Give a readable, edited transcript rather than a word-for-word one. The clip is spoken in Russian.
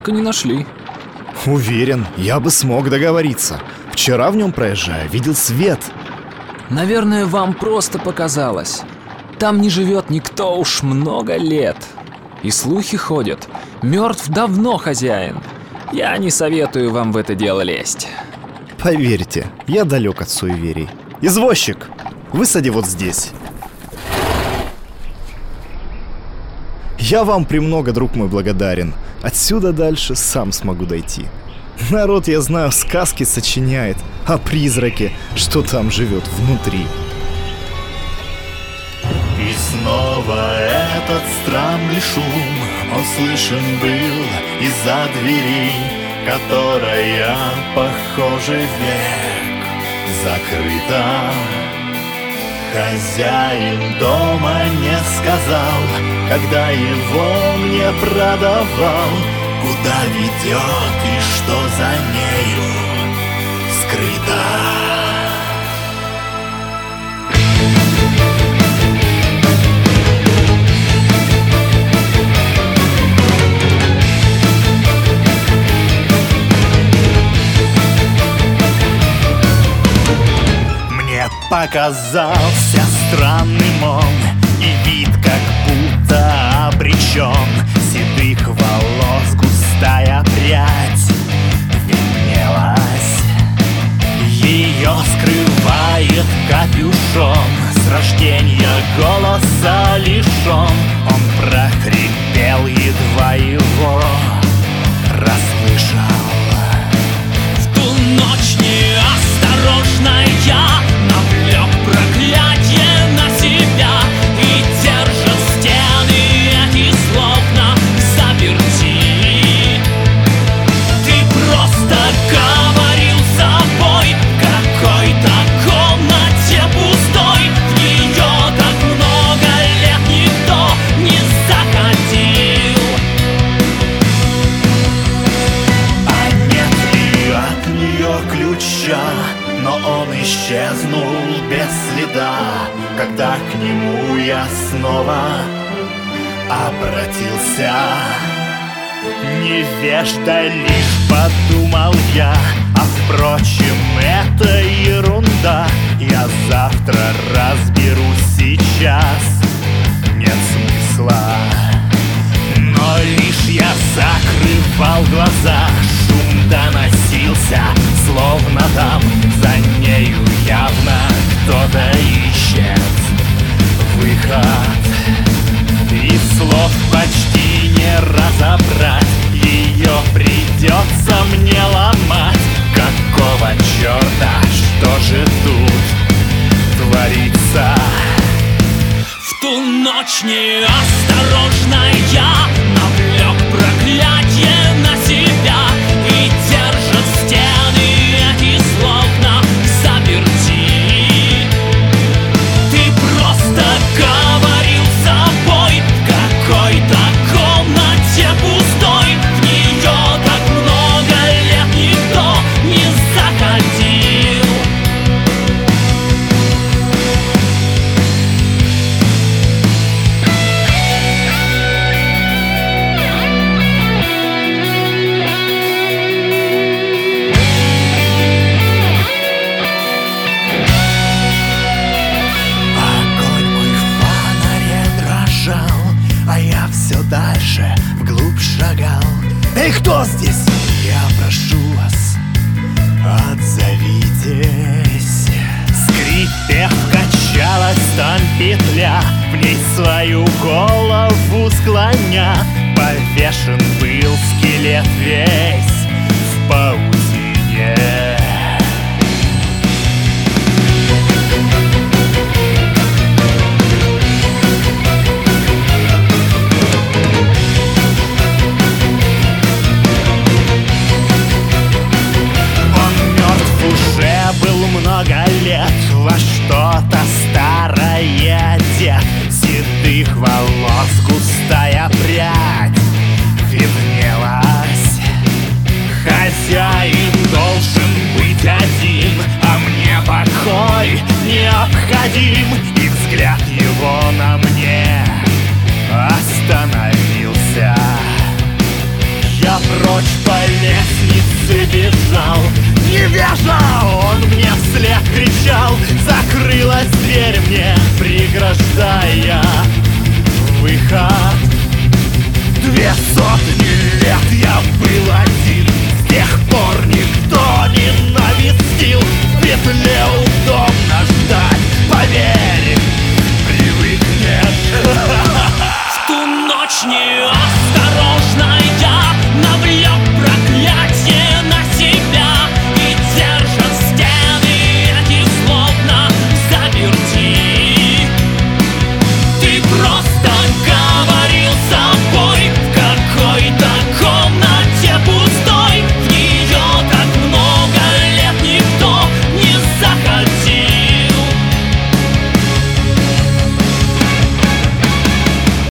не нашли. Уверен, я бы смог договориться. Вчера в нем проезжая, видел свет. Наверное, вам просто показалось. Там не живет никто уж много лет. И слухи ходят. Мертв давно хозяин. Я не советую вам в это дело лезть. Поверьте, я далек от суеверий. Извозчик, высади вот здесь. Я вам премного, друг мой, благодарен. Отсюда дальше сам смогу дойти. Народ, я знаю, сказки сочиняет о призраке, что там живет внутри. И снова этот странный шум, он слышен был из-за двери, которая, похоже, век закрыта. Хозяин дома не сказал, когда его мне продавал, куда ведет и что за нею скрыто. Показался странным он, и вид как будто обречен. Седых волос густая прядь виднелась, ее скрывает капюшон. С рождения голоса лишен, он прохрипел, едва его расслышал. В ту ночь неосторожная навлек проклятие на себя, и держат стены эти словно заперти. Ты просто говорил с собой в какой-то комнате пустой. В нее так много лет никто не заходил. А нет ли от нее ключа? Но он исчезнул без следа, когда к нему я снова обратился. Невежда лишь, подумал я, а впрочем, это ерунда. Я завтра разберусь, сейчас нет смысла. Но лишь я закрывал глаза, шум доносился, словно там за нею явно кто-то ищет выход. И слов почти не разобрать, ее придется мне ломать. Какого черта, что же тут творится? В ту ночь неосторожная навлек проклятие на себя, и держат стены эти словно заперти. Ты просто говорил с собой в какой-то комнате пустой. В нее так много лет никто не заходил. Дальше вглубь шагал. Эй, кто здесь? Я прошу вас, отзовитесь. Скрипев, качалась там петля, в ней свою голову склоня. Повешен был скелет весь в паутине. Много лет во что-то старое одет, седых волос густая прядь виднелась, ночь по лестнице бежал. Невежа, он мне вслед кричал. Закрылась дверь мне, преграждая выход. 200 лет я был один, с тех пор никто не навестил. В петле